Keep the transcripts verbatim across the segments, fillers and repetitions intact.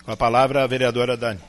Com a palavra, a vereadora Dani.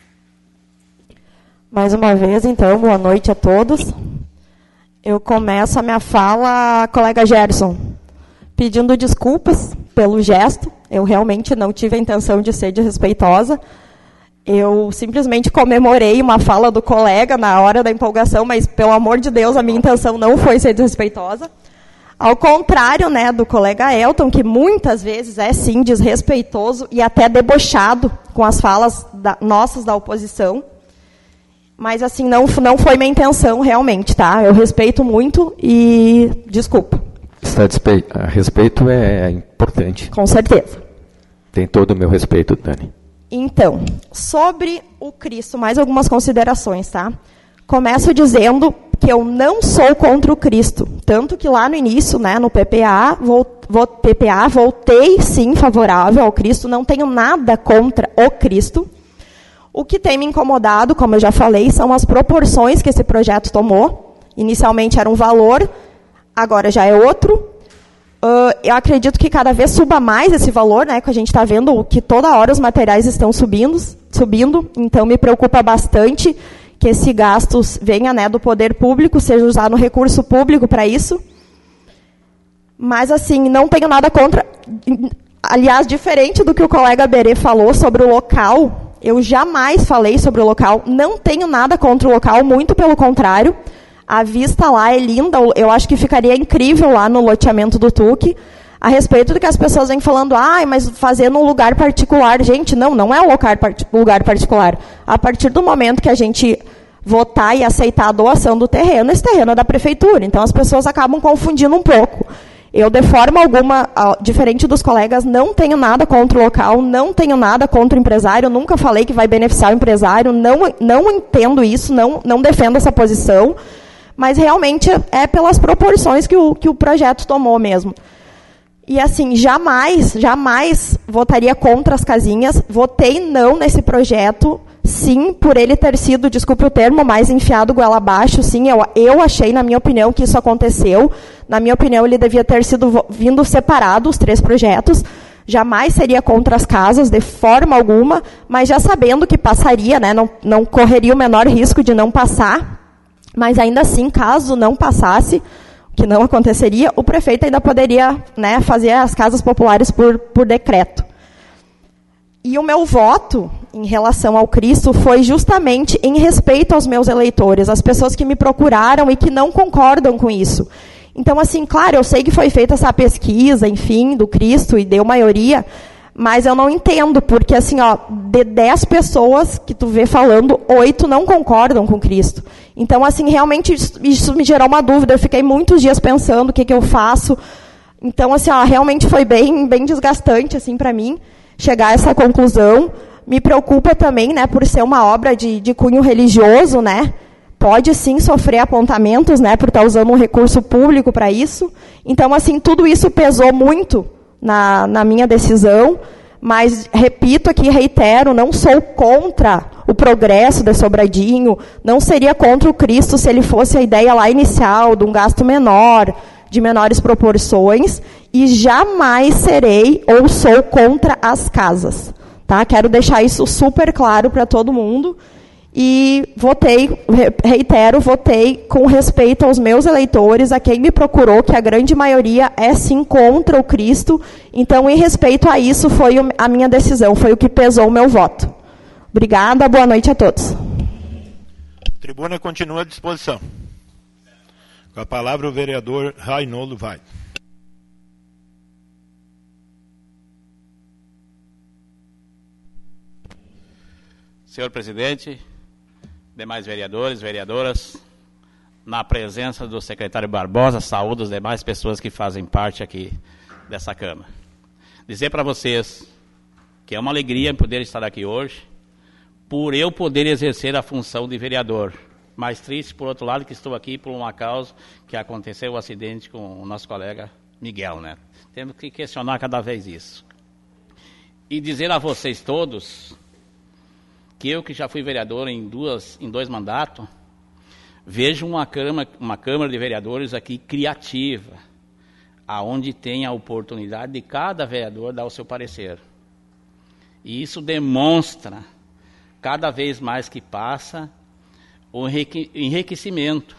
Mais uma vez, então, boa noite a todos. Eu começo a minha fala, colega Gerson, pedindo desculpas pelo gesto. Eu realmente não tive a intenção de ser desrespeitosa. Eu simplesmente comemorei uma fala do colega na hora da empolgação, mas, pelo amor de Deus, a minha intenção não foi ser desrespeitosa. Ao contrário, né, do colega Elton, que muitas vezes é, sim, desrespeitoso e até debochado com as falas da, nossas da oposição. Mas, assim, não, não foi minha intenção, realmente, tá? Eu respeito muito e desculpa. Está despe... Respeito é importante. Com certeza. Tem todo o meu respeito, Dani. Então, sobre o Cristo, mais algumas considerações, tá? Começo dizendo que eu não sou contra o Cristo. Tanto que lá no início, né, no P P A, vou, vou, P P A, voltei, sim, favorável ao Cristo. Não tenho nada contra o Cristo. O que tem me incomodado, como eu já falei, são as proporções que esse projeto tomou. Inicialmente era um valor, agora já é outro. Uh, eu acredito que cada vez suba mais esse valor, né, que a gente está vendo que toda hora os materiais estão subindo, subindo, então me preocupa bastante que esse gasto venha, né, do poder público, seja usado no recurso público para isso. Mas, assim, não tenho nada contra. Aliás, diferente do que o colega Berê falou sobre o local, eu jamais falei sobre o local, não tenho nada contra o local, muito pelo contrário. A vista lá é linda, eu acho que ficaria incrível lá no loteamento do Tuque. A respeito do que as pessoas vêm falando, ah, mas fazer num lugar particular. Gente, não, não é um lugar particular. A partir do momento que a gente votar e aceitar a doação do terreno, esse terreno é da prefeitura. Então, as pessoas acabam confundindo um pouco. Eu, de forma alguma, diferente dos colegas, não tenho nada contra o local, não tenho nada contra o empresário, nunca falei que vai beneficiar o empresário, não, não entendo isso, não, não defendo essa posição, mas realmente é pelas proporções que o, que o projeto tomou mesmo. E, assim, jamais, jamais votaria contra as casinhas, votei não nesse projeto, sim, por ele ter sido, desculpe o termo, mais enfiado goela abaixo, sim, eu, eu achei, na minha opinião, que isso aconteceu. Na minha opinião, ele devia ter sido vindo separado, os três projetos. Jamais seria contra as casas, de forma alguma, mas já sabendo que passaria, né, não, não correria o menor risco de não passar. Mas, ainda assim, caso não passasse, que não aconteceria, o prefeito ainda poderia, né, fazer as casas populares por, por decreto. E o meu voto em relação ao Cristo foi justamente em respeito aos meus eleitores, as pessoas que me procuraram e que não concordam com isso. Então, assim, claro, eu sei que foi feita essa pesquisa, enfim, do Cristo e deu maioria, mas eu não entendo, porque, assim, ó, de dez pessoas que tu vê falando, oito não concordam com Cristo. Então, assim, realmente isso, isso me gerou uma dúvida. Eu fiquei muitos dias pensando o que, que eu faço. Então, assim, ó, realmente foi bem, bem desgastante, assim, para mim, chegar a essa conclusão. Me preocupa também, né, por ser uma obra de, de cunho religioso, né? Pode, sim, sofrer apontamentos, né, por estar usando um recurso público para isso. Então, assim, tudo isso pesou muito na, na minha decisão, mas, repito aqui, reitero, não sou contra o progresso de Sobradinho, não seria contra o Cristo se ele fosse a ideia lá inicial, de um gasto menor, de menores proporções, e jamais serei ou sou contra as casas. Tá? Quero deixar isso super claro para todo mundo. E votei, reitero, votei com respeito aos meus eleitores, a quem me procurou, que a grande maioria é sim contra o Cristo. Então, em respeito a isso, foi a minha decisão, foi o que pesou o meu voto. Obrigada, boa noite a todos. A tribuna continua à disposição. Com a palavra o vereador Rainoldo vai. Senhor presidente, demais vereadores, vereadoras, na presença do secretário Barbosa, saúdo as demais pessoas que fazem parte aqui dessa Câmara. Dizer para vocês que é uma alegria poder estar aqui hoje, por eu poder exercer a função de vereador. Mais triste, por outro lado, que estou aqui por uma causa que aconteceu o acidente com o nosso colega Miguel, né? Temos que questionar cada vez isso. E dizer a vocês todos que eu, que já fui vereador em, duas, em dois mandatos, vejo uma Câmara, uma Câmara de Vereadores aqui criativa, aonde tem a oportunidade de cada vereador dar o seu parecer. E isso demonstra, cada vez mais que passa, o enriquecimento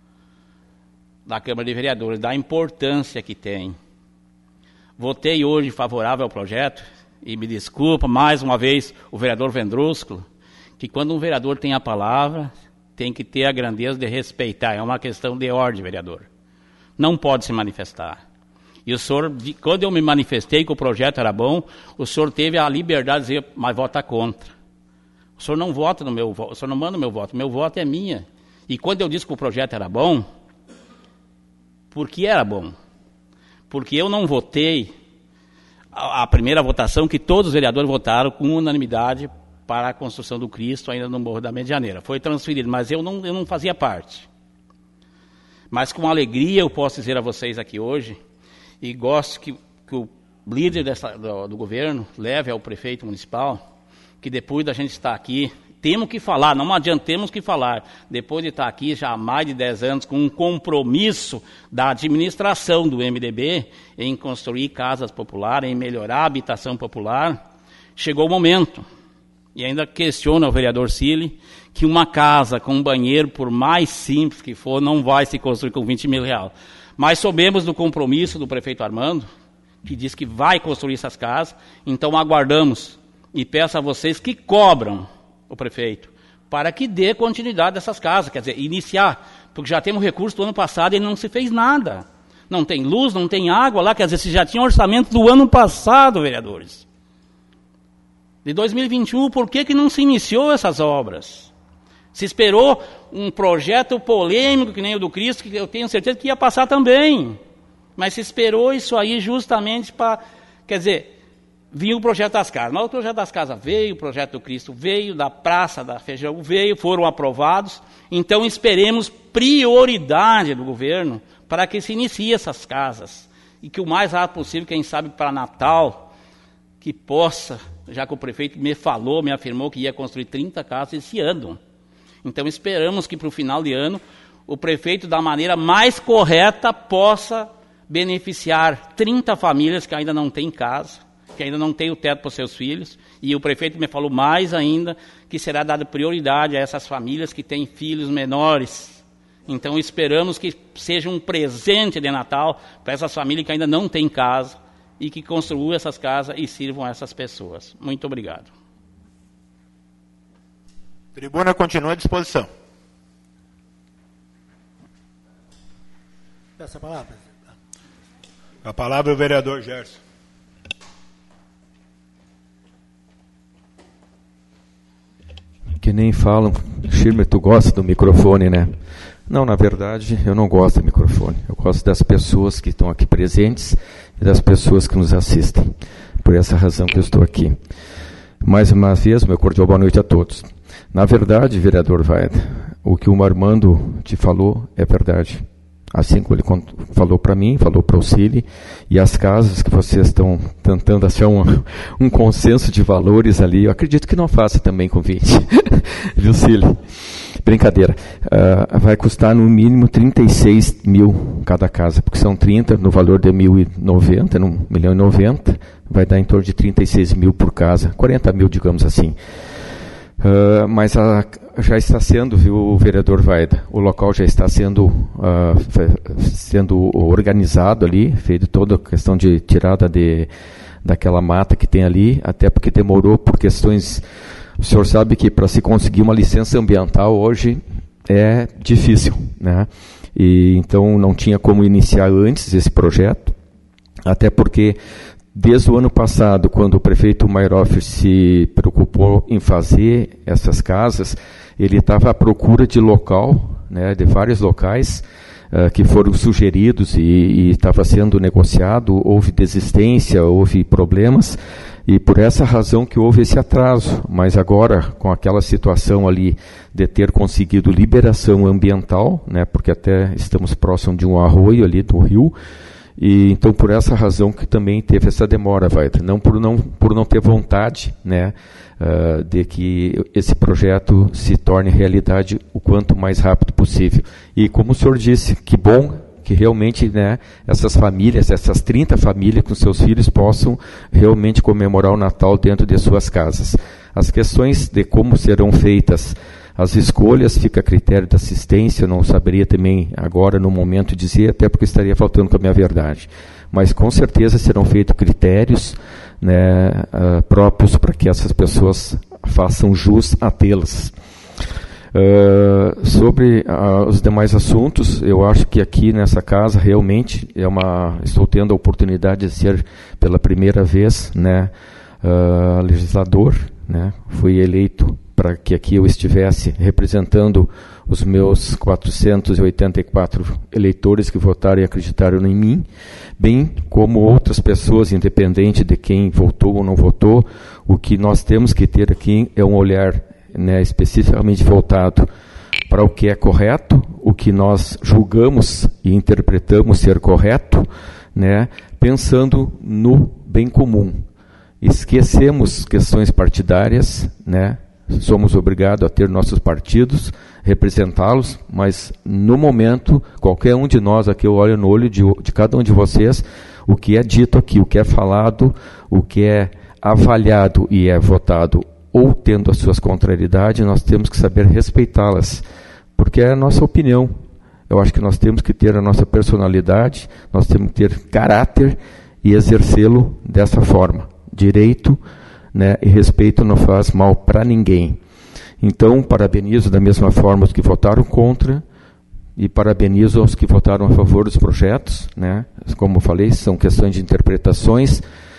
da Câmara de Vereadores, da importância que tem. Votei hoje favorável ao projeto, e me desculpa mais uma vez o vereador Vendrúsculo, que quando um vereador tem a palavra, tem que ter a grandeza de respeitar. É uma questão de ordem, vereador. Não pode se manifestar. E o senhor, quando eu me manifestei que o projeto era bom, o senhor teve a liberdade de dizer, mas vota contra. O senhor não vota no meu voto, o senhor não manda o meu voto, o meu voto é minha. E quando eu disse que o projeto era bom, por que era bom? Porque eu não votei a, a primeira votação que todos os vereadores votaram com unanimidade para a construção do Cristo ainda no Morro da Medianeira. Foi transferido, mas eu não, eu não fazia parte. Mas com alegria eu posso dizer a vocês aqui hoje, e gosto que, que o líder dessa, do, do governo leve ao prefeito municipal, que depois da gente estar aqui, temos que falar, não adiantemos que falar, depois de estar aqui já há mais de dez anos, com um compromisso da administração do M D B em construir casas populares, em melhorar a habitação popular, chegou o momento, e ainda questiona o vereador Cili, que uma casa com um banheiro, por mais simples que for, não vai se construir com vinte mil reais. Mas soubemos do compromisso do prefeito Armando, que diz que vai construir essas casas, então aguardamos e peço a vocês que cobram o prefeito para que dê continuidade dessas casas, quer dizer, iniciar, porque já temos recurso do ano passado e não se fez nada. Não tem luz, não tem água lá, quer dizer, se já tinha orçamento do ano passado, vereadores. De dois mil e vinte e um, por que que não se iniciou essas obras? Se esperou um projeto polêmico, que nem o do Cristo, que eu tenho certeza que ia passar também. Mas se esperou isso aí justamente para, quer dizer, vinha o projeto das casas. Mas o projeto das casas veio, o projeto do Cristo veio, da Praça da Feijão veio, foram aprovados. Então esperemos prioridade do governo para que se inicie essas casas. E que o mais rápido possível, quem sabe para Natal, que possa, já que o prefeito me falou, me afirmou que ia construir trinta casas esse ano. Então esperamos que para o final de ano o prefeito, da maneira mais correta, possa beneficiar trinta famílias que ainda não têm casa, que ainda não têm o teto para os seus filhos. E o prefeito me falou mais ainda que será dada prioridade a essas famílias que têm filhos menores. Então esperamos que seja um presente de Natal para essas famílias que ainda não têm casa e que construam essas casas e sirvam a essas pessoas. Muito obrigado. Tribuna continua à disposição. Peço a palavra, presidente. A palavra é o vereador Gerson. Que nem falam, Schirmer, tu gosta do microfone, né? Não, na verdade, eu não gosto do microfone. Eu gosto das pessoas que estão aqui presentes e das pessoas que nos assistem. Por essa razão que eu estou aqui. Mais uma vez, meu cordial boa noite a todos. Na verdade, vereador Vaida, o que o Armando te falou é verdade. Assim como ele falou para mim, falou para o Cili, e as casas que vocês estão tentando achar um, um consenso de valores ali, eu acredito que não faça também convite. Viu, Cili? Brincadeira. Uh, vai custar no mínimo trinta e seis mil cada casa, porque são trinta no valor de mil e noventa, um milhão e noventa, vai dar em torno de trinta e seis mil por casa, quarenta mil, digamos assim. Uh, mas a, já está sendo, viu, vereador Vaida, o local já está sendo, uh, sendo organizado ali, feito toda a questão de tirada de, daquela mata que tem ali, até porque demorou por questões. O senhor sabe que para se conseguir uma licença ambiental hoje é difícil, né? E então não tinha como iniciar antes esse projeto, até porque desde o ano passado, quando o prefeito Mairoff se preocupou em fazer essas casas, ele estava à procura de local, né, de vários locais uh, que foram sugeridos e estava sendo negociado, houve desistência, houve problemas, e por essa razão que houve esse atraso. Mas agora, com aquela situação ali de ter conseguido liberação ambiental, né, porque até estamos próximos de um arroio ali do rio, e então por essa razão que também teve essa demora, Vaida, não por não por não ter vontade, né, uh, de que esse projeto se torne realidade o quanto mais rápido possível. E como o senhor disse, que bom que que realmente, né, essas famílias, essas trinta famílias com seus filhos possam realmente comemorar o Natal dentro de suas casas. As questões de como serão feitas as escolhas fica a critério da assistência, eu não saberia também agora no momento dizer, até porque estaria faltando com a minha verdade. Mas com certeza serão feitos critérios, né, uh, próprios para que essas pessoas façam jus a tê-las. Uh, sobre uh, os demais assuntos, eu acho que aqui nessa casa realmente é uma, estou tendo a oportunidade de ser pela primeira vez, né, uh, legislador, né, fui eleito para que aqui eu estivesse representando os meus quatrocentos e oitenta e quatro eleitores que votaram e acreditaram em mim, bem como outras pessoas, independente de quem votou ou não votou. O que nós temos que ter aqui é um olhar, né, especificamente voltado para o que é correto, o que nós julgamos e interpretamos ser correto, né, pensando no bem comum. Esquecemos questões partidárias, né, somos obrigados a ter nossos partidos, representá-los, mas no momento, qualquer um de nós aqui, eu olho no olho de, de cada um de vocês, o que é dito aqui, o que é falado, o que é avaliado e é votado, ou tendo as suas contrariedades, nós temos que saber respeitá-las, porque é a nossa opinião. Eu acho que nós temos que ter a nossa personalidade, nós temos que ter caráter e exercê-lo dessa forma. Direito, né, e respeito não faz mal para ninguém. Então, parabenizo da mesma forma os que votaram contra e parabenizo os que votaram a favor dos projetos, né? Como eu falei, são questões de interpretações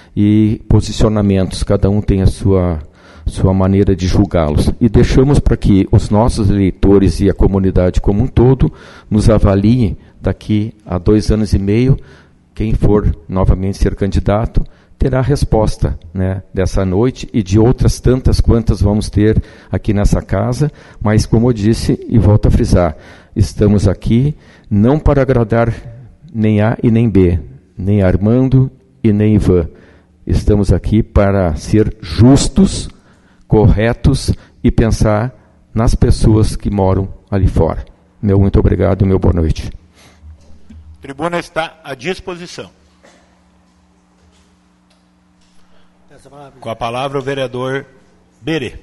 e posicionamentos, cada um tem a sua, sua maneira de julgá-los. E deixamos para que os nossos eleitores e a comunidade como um todo nos avaliem daqui a dois anos e meio, quem for novamente ser candidato, terá a resposta, né, dessa noite e de outras tantas quantas vamos ter aqui nessa casa, mas como eu disse e volto a frisar, estamos aqui não para agradar nem A e nem B, nem Armando e nem Ivan. Estamos aqui para ser justos, corretos e pensar nas pessoas que moram ali fora. Meu muito obrigado e meu boa noite. A tribuna está à disposição. Com a palavra o vereador Berê.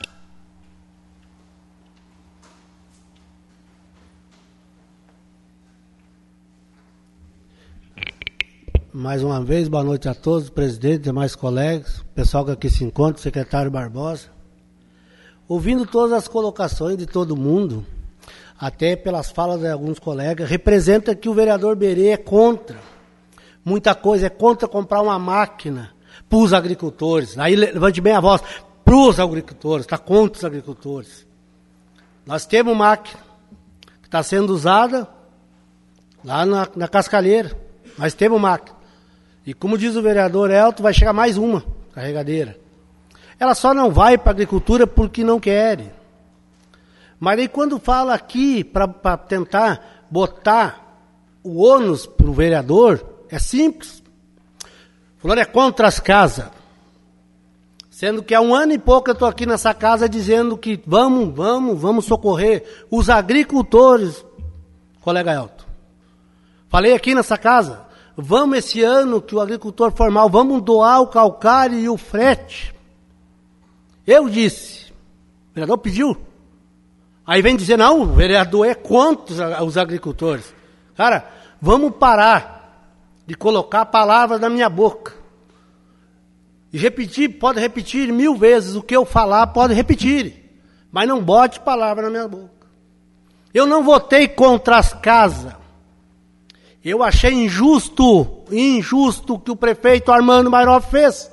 Mais uma vez, boa noite a todos, presidente, demais colegas, pessoal que aqui se encontra, secretário Barbosa. Ouvindo todas as colocações de todo mundo, até pelas falas de alguns colegas, representa que o vereador Berê é contra. Muita coisa, é contra comprar uma máquina para os agricultores. Aí levante bem a voz, para os agricultores, está contra os agricultores. Nós temos máquina que está sendo usada lá na, na Cascalheira. Nós temos máquina. E como diz o vereador Elton, vai chegar mais uma carregadeira. Ela só não vai para a agricultura porque não quer. Mas aí quando fala aqui para tentar botar o ônus para o vereador, é simples. Fulano é contra as casas. Sendo que há um ano e pouco eu estou aqui nessa casa dizendo que vamos, vamos, vamos socorrer os agricultores, colega Elton. Falei aqui nessa casa, vamos esse ano que o agricultor formal, vamos doar o calcário e o frete. Eu disse, o vereador pediu. Aí vem dizer, não, o vereador é contra os agricultores. Cara, vamos parar de colocar palavras na minha boca. E repetir, pode repetir mil vezes o que eu falar, pode repetir. Mas não bote palavra na minha boca. Eu não votei contra as casas. Eu achei injusto, injusto o que o prefeito Armando Mairoff fez.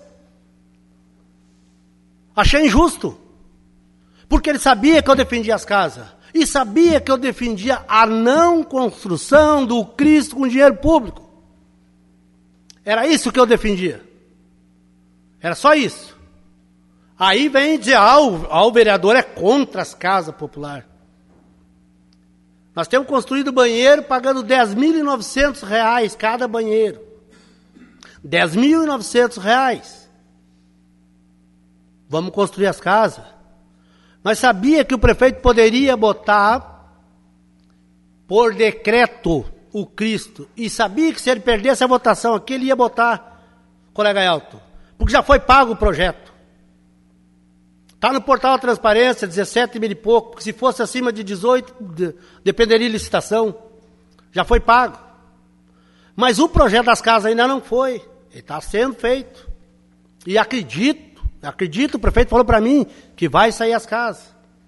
Achei injusto. Porque ele sabia que eu defendia as casas. E sabia que eu defendia a não construção do Cristo com dinheiro público. Era isso que eu defendia. Era só isso. Aí vem dizer, ah, o, ah, o vereador é contra as casas populares. Nós temos construído banheiro pagando dez mil e novecentos reais cada banheiro. dez mil e novecentos reais. Vamos construir as casas. Mas sabia que o prefeito poderia botar, por decreto, o Cristo e sabia que se ele perdesse a votação aqui, ele ia botar, colega Elton, porque já foi pago o projeto. Está no portal da transparência, dezessete mil e pouco, porque se fosse acima de dezoito, de, dependeria de licitação. Já foi pago. Mas o projeto das casas ainda não foi. Ele está sendo feito. E acredito, acredito, o prefeito falou para mim que vai sair as casas.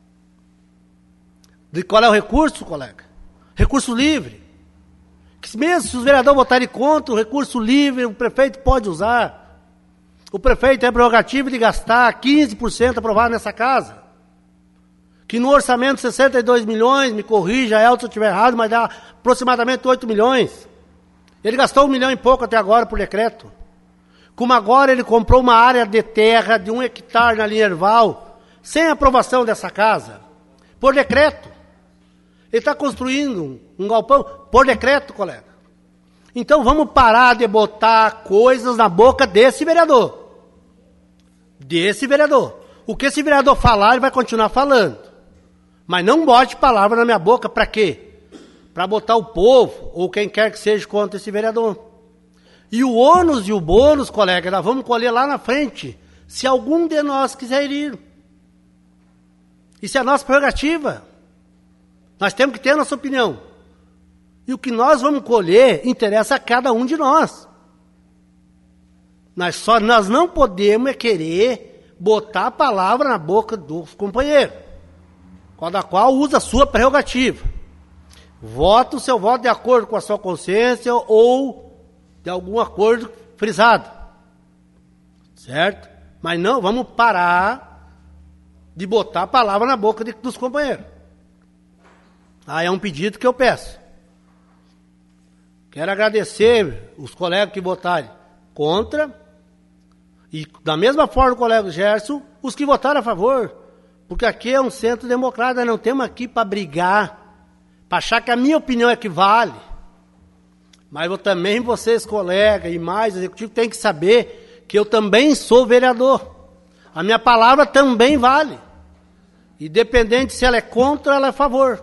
De qual é o recurso, colega? Recurso livre. Que mesmo se os vereadores votarem contra, o recurso livre o prefeito pode usar. O prefeito tem a prerrogativa de gastar quinze por cento aprovado nessa casa. Que no orçamento sessenta e dois milhões, me corrija, Elton, se eu estiver errado, mas dá aproximadamente oito milhões. Ele gastou um milhão e pouco até agora por decreto. Como agora ele comprou uma área de terra de um hectare na linha Erval, sem aprovação dessa casa, por decreto. Ele está construindo um, um galpão por decreto, colega. Então vamos parar de botar coisas na boca desse vereador. Desse vereador. O que esse vereador falar, ele vai continuar falando. Mas não bote palavra na minha boca, para quê? Para botar o povo, ou quem quer que seja, contra esse vereador. E o ônus e o bônus, colega, nós vamos colher lá na frente, se algum de nós quiser ir. Isso é a nossa prerrogativa. Nós temos que ter a nossa opinião. E o que nós vamos colher interessa a cada um de nós. Nós, só, nós não podemos é querer botar a palavra na boca dos companheiros, cada qual usa a sua prerrogativa. Vota o seu voto de acordo com a sua consciência ou de algum acordo frisado. Certo? Mas não, vamos parar de botar a palavra na boca de, dos companheiros. Ah, é um pedido que eu peço. Quero agradecer os colegas que votaram contra e, da mesma forma, o colega Gerson, os que votaram a favor. Porque aqui é um centro democrático, nós não temos aqui para brigar, para achar que a minha opinião é que vale. Mas eu também, vocês, colegas, e mais executivo, tem que saber que eu também sou vereador. A minha palavra também vale. Independente se ela é contra ou ela é a favor.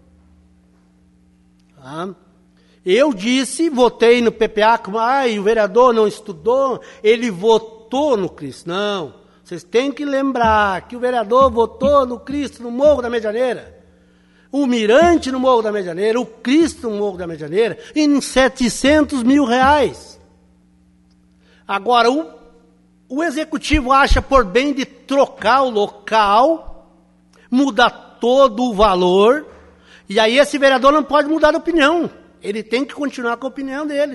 Tá? Eu disse, votei no P P A, como, ah, e o vereador não estudou, ele votou no Cristo. Não, vocês têm que lembrar que o vereador votou no Cristo no Morro da Medianeira, o Mirante no Morro da Medianeira, o Cristo no Morro da Medianeira, em setecentos mil reais. Agora, o, o executivo acha por bem de trocar o local, mudar todo o valor, e aí esse vereador não pode mudar de opinião. Ele tem que continuar com a opinião dele.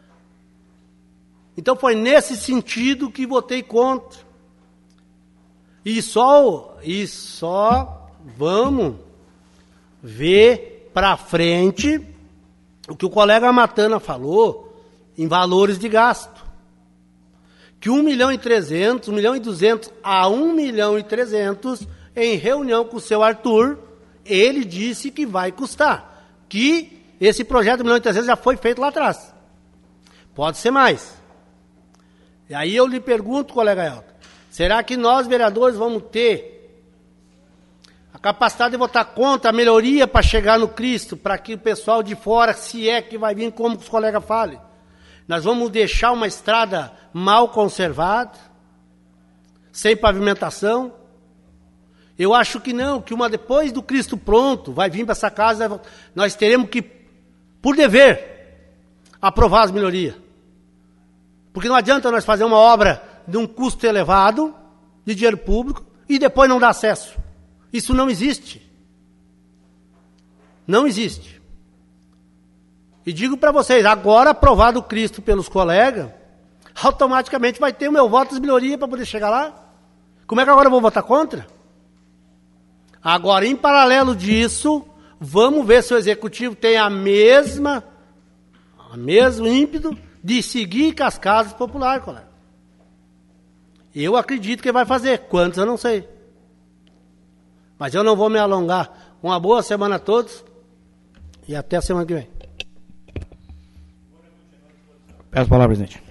Então foi nesse sentido que votei contra. E só, e só vamos ver para frente o que o colega Matana falou em valores de gasto. Que um milhão e trezentos, um milhão e duzentos a um milhão e trezentos, em reunião com o seu Arthur, ele disse que vai custar. Que esse projeto de um milhão e trezentos já foi feito lá atrás. Pode ser mais. E aí eu lhe pergunto, colega Elton, será que nós, vereadores, vamos ter a capacidade de votar contra a melhoria para chegar no Cristo, para que o pessoal de fora, se é que vai vir, como os colegas falem, nós vamos deixar uma estrada mal conservada, sem pavimentação? Eu acho que não, que uma depois do Cristo pronto, vai vir para essa casa, nós teremos que, por dever, aprovar as melhorias. Porque não adianta nós fazer uma obra de um custo elevado, de dinheiro público, e depois não dar acesso. Isso não existe. Não existe. E digo para vocês, agora aprovado o Cristo pelos colegas, automaticamente vai ter o meu voto de melhoria para poder chegar lá. Como é que agora eu vou votar contra? Agora, em paralelo disso, vamos ver se o executivo tem a mesma, a mesmo ímpeto de seguir com as casas populares, colega. Eu acredito que ele vai fazer. Quantos eu não sei. Mas eu não vou me alongar. Uma boa semana a todos e até a semana que vem. Peço a palavra, presidente.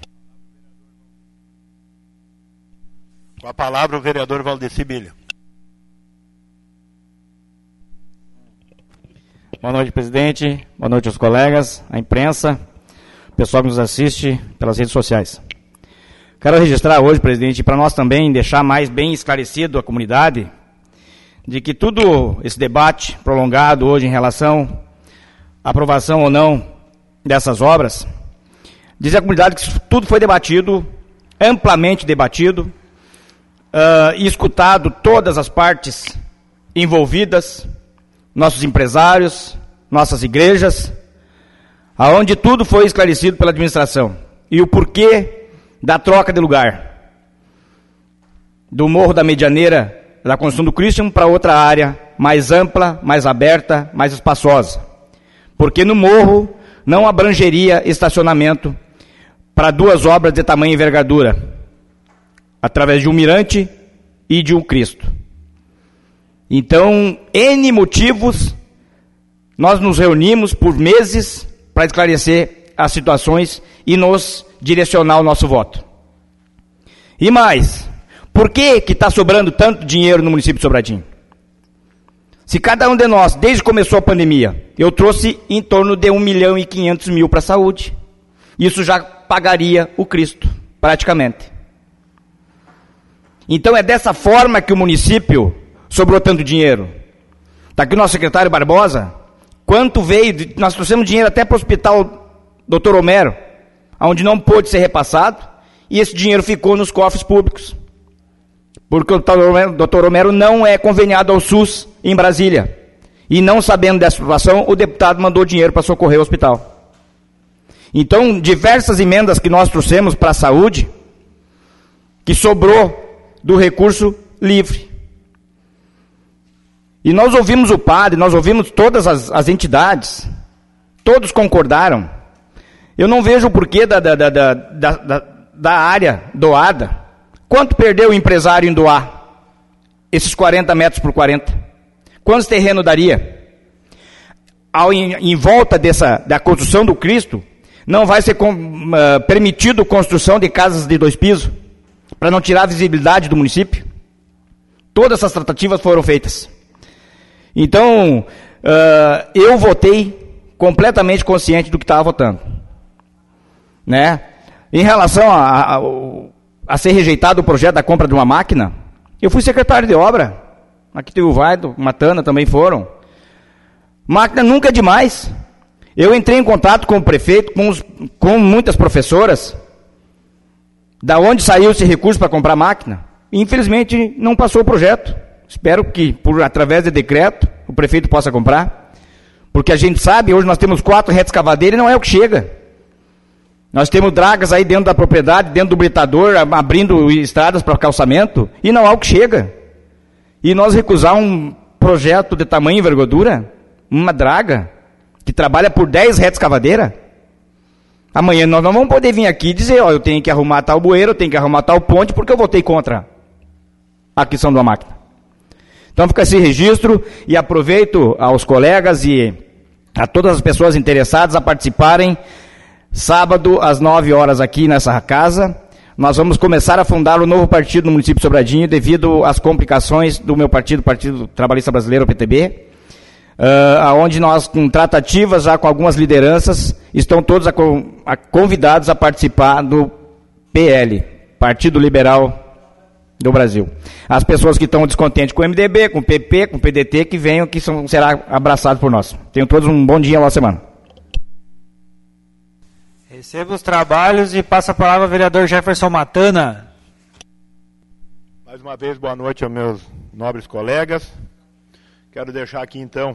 Com a palavra o vereador Valdeci Bilha. Boa noite, presidente. Boa noite aos colegas, à imprensa, o pessoal que nos assiste pelas redes sociais. Quero registrar hoje, presidente, para nós também deixar mais bem esclarecido a comunidade de que tudo esse debate prolongado hoje em relação à aprovação ou não dessas obras, dizer à comunidade que tudo foi debatido, amplamente debatido, uh, e escutado todas as partes envolvidas, nossos empresários, nossas igrejas, aonde tudo foi esclarecido pela administração. E o porquê da troca de lugar. Do Morro da Medianeira, da construção do Christian, para outra área mais ampla, mais aberta, mais espaçosa. Porque no morro não abrangeria estacionamento para duas obras de tamanho e envergadura, através de um mirante e de um Cristo. Então, N motivos, nós nos reunimos por meses para esclarecer as situações e nos direcionar o nosso voto. E mais, por que que está sobrando tanto dinheiro no município de Sobradinho? Se cada um de nós, desde que começou a pandemia, eu trouxe em torno de um milhão e quinhentos mil para a saúde, isso já pagaria o Cristo, praticamente. Então é dessa forma que o município sobrou tanto dinheiro. Está aqui o nosso secretário Barbosa, quanto veio, nós trouxemos dinheiro até para o hospital doutor Homero, onde não pôde ser repassado, e esse dinheiro ficou nos cofres públicos. Porque o doutor Homero não é conveniado ao SUS em Brasília. E não sabendo dessa situação, o deputado mandou dinheiro para socorrer o hospital. Então, diversas emendas que nós trouxemos para a saúde, que sobrou do recurso livre. E nós ouvimos o padre, nós ouvimos todas as, as entidades, todos concordaram. Eu não vejo o porquê da, da, da, da, da, da área doada. Quanto perdeu o empresário em doar esses quarenta metros por quarenta? Quantos terreno daria? Ao, em, em volta dessa, da construção do Cristo, não vai ser com, uh, permitido construção de casas de dois pisos, para não tirar a visibilidade do município? Todas essas tratativas foram feitas. Então, uh, eu votei completamente consciente do que estava votando. Né? Em relação a, a, a ser rejeitado o projeto da compra de uma máquina, eu fui secretário de obra. Aqui tem o Vaido, Matana também foram. Máquina nunca é demais. Eu entrei em contato com o prefeito, com, os, com muitas professoras, da onde saiu esse recurso para comprar máquina. E, infelizmente, não passou o projeto. Espero que, por, através de decreto, o prefeito possa comprar. Porque a gente sabe, hoje nós temos quatro retroescavadeiras e não é o que chega. Nós temos dragas aí dentro da propriedade, dentro do britador, abrindo estradas para calçamento, e não há o que chega. E nós recusar um projeto de tamanho e envergadura, uma draga, que trabalha por dez retroescavadeiras, amanhã nós não vamos poder vir aqui e dizer, ó, eu tenho que arrumar tal bueiro, eu tenho que arrumar tal ponte, porque eu votei contra a aquisição de uma máquina. Então fica esse registro, e aproveito aos colegas e a todas as pessoas interessadas a participarem. Sábado, às nove horas, aqui nessa casa, nós vamos começar a fundar um novo partido no município de Sobradinho, devido às complicações do meu partido, Partido Trabalhista Brasileiro, o P T B, uh, onde nós, com tratativas já com algumas lideranças, estão todos a, a, convidados a participar do P L, Partido Liberal do Brasil. As pessoas que estão descontentes com o M D B, com o P P, com o P D T, que venham, que são, será abraçados por nós. Tenham todos um bom dia, boa semana. Receba os trabalhos e passa a palavra ao vereador Jefferson Matana. Mais uma vez, boa noite aos meus nobres colegas. Quero deixar aqui, então,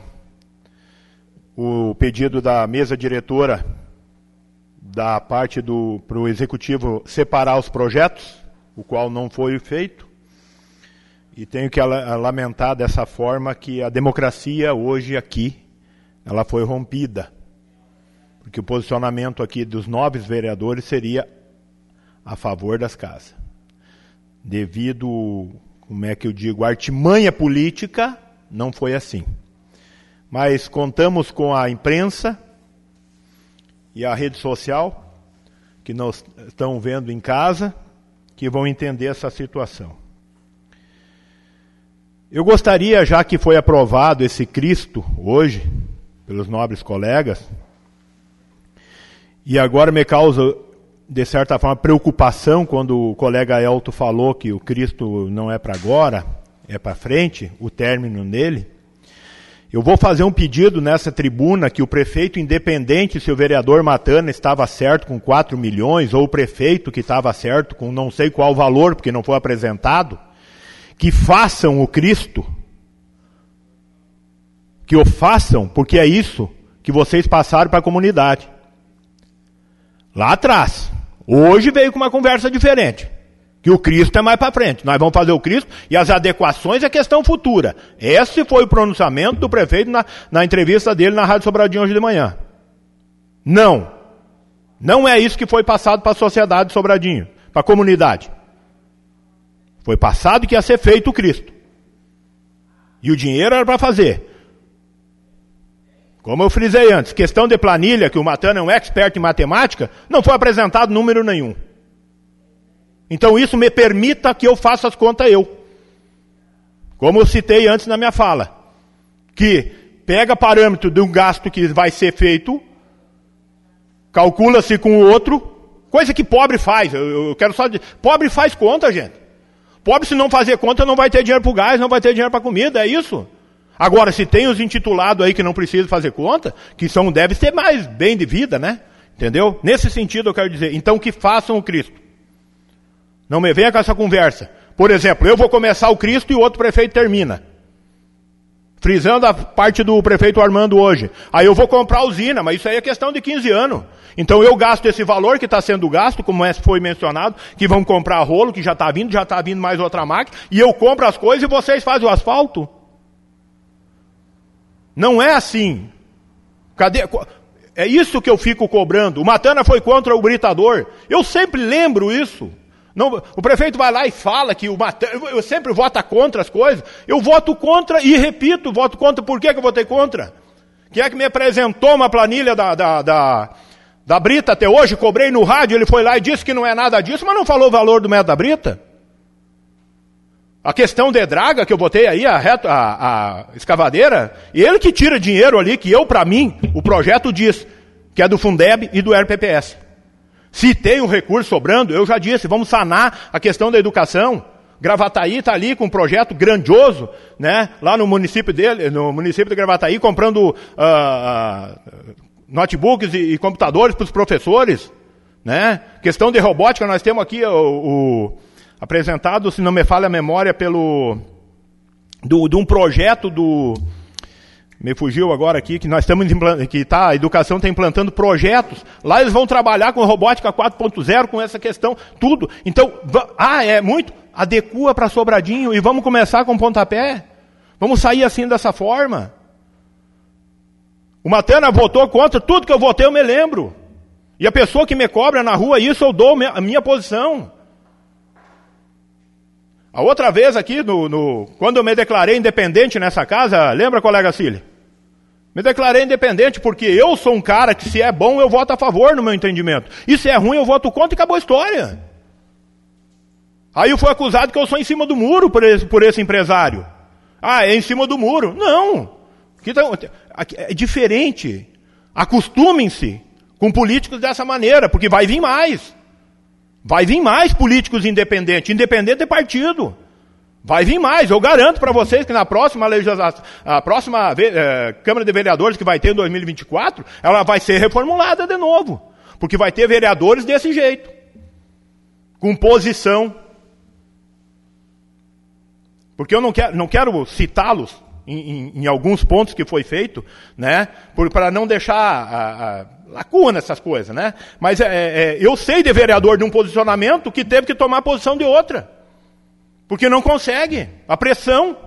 o pedido da mesa diretora da parte do para o executivo separar os projetos, o qual não foi feito. E tenho que lamentar dessa forma que a democracia hoje aqui, ela foi rompida. Porque o posicionamento aqui dos nobres vereadores seria a favor das casas. Devido, como é que eu digo, a artimanha política, não foi assim. Mas contamos com a imprensa e a rede social, que nós estão vendo em casa, que vão entender essa situação. Eu gostaria, já que foi aprovado esse Cristo hoje, pelos nobres colegas, e agora me causa, de certa forma, preocupação quando o colega Elton falou que o Cristo não é para agora, é para frente, o término nele. Eu vou fazer um pedido nessa tribuna que o prefeito, independente se o vereador Matana estava certo com quatro milhões, ou o prefeito que estava certo com não sei qual valor, porque não foi apresentado, que façam o Cristo, que o façam, porque é isso que vocês passaram para a comunidade. Lá atrás. Hoje veio com uma conversa diferente. Que o Cristo é mais para frente. Nós vamos fazer o Cristo e as adequações é questão futura. Esse foi o pronunciamento do prefeito na, na entrevista dele na Rádio Sobradinho hoje de manhã. Não. Não é isso que foi passado para a sociedade de Sobradinho, para a comunidade. Foi passado que ia ser feito o Cristo. E o dinheiro era para fazer. Como eu frisei antes, questão de planilha, que o Matana é um expert em matemática, não foi apresentado número nenhum. Então isso me permita que eu faça as contas eu. Como eu citei antes na minha fala. Que pega parâmetro de um gasto que vai ser feito, calcula-se com o outro, coisa que pobre faz. Eu, eu quero só dizer, pobre faz conta, gente. Pobre, se não fazer conta, não vai ter dinheiro para o gás, não vai ter dinheiro para a comida, é isso. Agora, se tem os intitulados aí que não precisam fazer conta, que são, deve ser mais bem de vida, né? Entendeu? Nesse sentido eu quero dizer, então que façam o Cristo. Não me venha com essa conversa. Por exemplo, eu vou começar o Cristo e o outro prefeito termina. Frisando a parte do prefeito Armando hoje. Aí eu vou comprar a usina, mas isso aí é questão de quinze anos. Então eu gasto esse valor que está sendo gasto, como foi mencionado, que vão comprar rolo, que já está vindo, já está vindo mais outra máquina, e eu compro as coisas e vocês fazem o asfalto. Não é assim. Cadê? É isso que eu fico cobrando. O Matana foi contra o britador. Eu sempre lembro isso. Não, o prefeito vai lá e fala que o Matana, eu sempre voto contra as coisas. Eu voto contra e repito, voto contra. Por que, que eu votei contra? Quem é que me apresentou uma planilha da, da, da, da Brita até hoje? Cobrei no rádio, ele foi lá e disse que não é nada disso, mas não falou o valor do metro da Brita. A questão de draga que eu botei aí, a, reto, a, a escavadeira, ele que tira dinheiro ali, que eu, para mim, o projeto diz, que é do Fundeb e do R P P S. Se tem um recurso sobrando, eu já disse, vamos sanar a questão da educação. Gravataí está ali com um projeto grandioso, né, lá no município dele, no município de Gravataí, comprando uh, uh, notebooks e, e computadores para os professores. Né? Questão de robótica, nós temos aqui o... o apresentado, se não me falha a memória, pelo do, de um projeto do me fugiu agora aqui, que nós estamos que tá, a educação está implantando projetos, lá eles vão trabalhar com robótica quatro ponto zero, com essa questão, tudo. Então, ah, é muito, adequa para Sobradinho e vamos começar com pontapé. Vamos sair assim dessa forma. O Matana votou contra, tudo que eu votei eu me lembro. E a pessoa que me cobra na rua isso, eu dou a minha posição. A outra vez aqui, no, no, quando eu me declarei independente nessa casa, lembra, colega Cílio? Me declarei independente porque eu sou um cara que, se é bom, eu voto a favor no meu entendimento. E se é ruim, eu voto contra e acabou a história. Aí eu fui acusado que eu sou em cima do muro por esse, por esse empresário. Ah, é em cima do muro. Não. É diferente. Acostumem-se com políticos dessa maneira, porque vai vir mais. Vai vir mais políticos independentes, independente de partido. Vai vir mais, eu garanto para vocês que na próxima legislação, a próxima eh, Câmara de Vereadores que vai ter em dois mil e vinte e quatro, ela vai ser reformulada de novo. Porque vai ter vereadores desse jeito. Com posição. Porque eu não quero, não quero citá-los em, em, em alguns pontos que foi feito, né, para não deixar a, a lacuna essas coisas, né? Mas é, é, eu sei de vereador de um posicionamento que teve que tomar posição de outra. Porque não consegue. A pressão.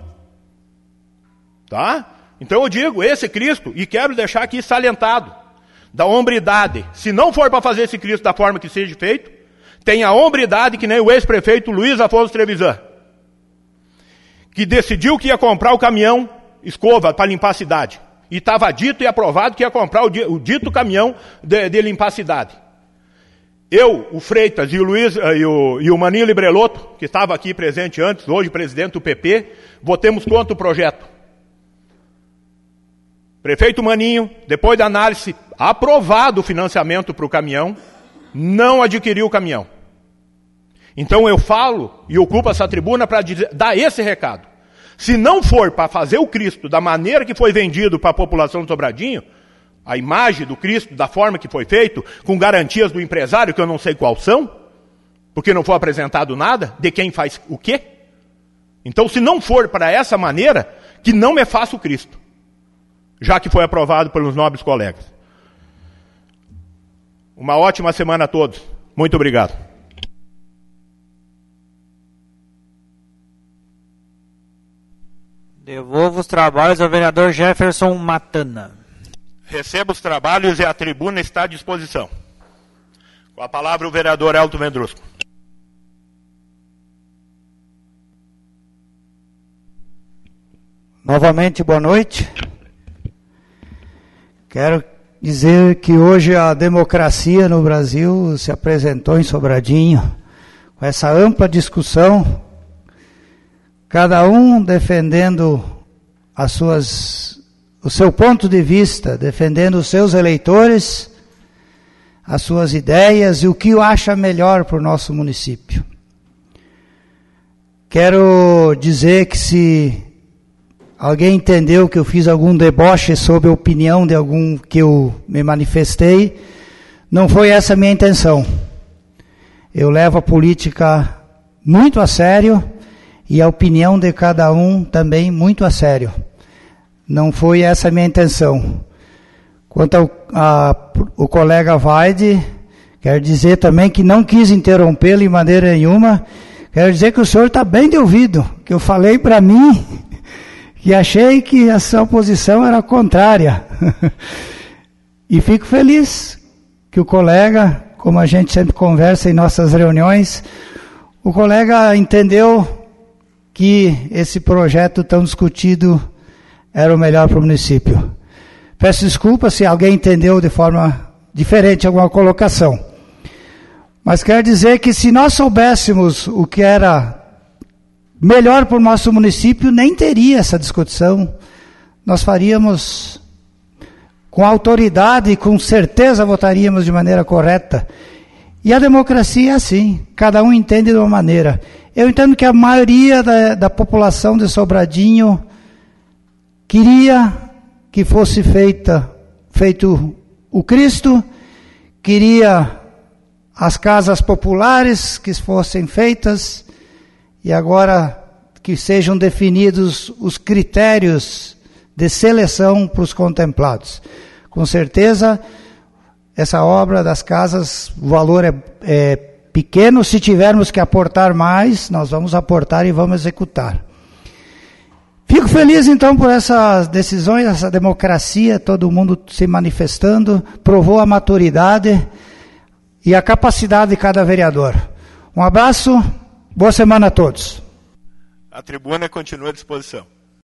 Tá? Então eu digo, esse Cristo, e quero deixar aqui salientado, da hombridade. Se não for para fazer esse Cristo da forma que seja feito, tem a hombridade que nem o ex-prefeito Luiz Afonso Trevisan, que decidiu que ia comprar o caminhão escova para limpar a cidade. E estava dito e aprovado que ia comprar o, o dito caminhão de, de limpar a cidade. Eu, o Freitas e o Luiz e o, e o Maninho Librelotto, que estava aqui presente antes, hoje presidente do P P, votemos contra o projeto. Prefeito Maninho, depois da análise, aprovado o financiamento para o caminhão, não adquiriu o caminhão. Então eu falo e ocupo essa tribuna para dar esse recado. Se não for para fazer o Cristo da maneira que foi vendido para a população do Sobradinho, a imagem do Cristo, da forma que foi feito, com garantias do empresário, que eu não sei qual são, porque não foi apresentado nada, de quem faz o quê? Então, se não for para essa maneira, que não me faça o Cristo, já que foi aprovado pelos nobres colegas. Uma ótima semana a todos. Muito obrigado. Devolvo os trabalhos ao vereador Jefferson Matana. Receba os trabalhos e a tribuna está à disposição. Com a palavra o vereador Elton Vendrusco. Novamente, boa noite. Quero dizer que hoje a democracia no Brasil se apresentou em Sobradinho, com essa ampla discussão, cada um defendendo as suas, o seu ponto de vista, defendendo os seus eleitores, as suas ideias e o que acha melhor para o nosso município. Quero dizer que se alguém entendeu que eu fiz algum deboche sobre a opinião de algum que eu me manifestei, não foi essa a minha intenção. Eu levo a política muito a sério e a opinião de cada um também muito a sério. Não foi essa a minha intenção. Quanto ao a, o colega Vaide, quero dizer também que não quis interrompê-lo de maneira nenhuma. Quero dizer que o senhor está bem de ouvido, que eu falei para mim que achei que a sua posição era contrária. E fico feliz que o colega, como a gente sempre conversa em nossas reuniões, o colega entendeu que esse projeto tão discutido era o melhor para o município. Peço desculpa se alguém entendeu de forma diferente alguma colocação. Mas quero dizer que se nós soubéssemos o que era melhor para o nosso município, nem teria essa discussão. Nós faríamos com autoridade e com certeza votaríamos de maneira correta. E a democracia é assim, cada um entende de uma maneira. Eu entendo que a maioria da, da população de Sobradinho queria que fosse feita, feito o Cristo, queria as casas populares que fossem feitas, e agora que sejam definidos os critérios de seleção para os contemplados. Com certeza, essa obra das casas, o valor é, é pequeno. Se tivermos que aportar mais, nós vamos aportar e vamos executar. Fico feliz então por essas decisões, essa democracia, todo mundo se manifestando, provou a maturidade e a capacidade de cada vereador. Um abraço, boa semana a todos. A tribuna continua à disposição.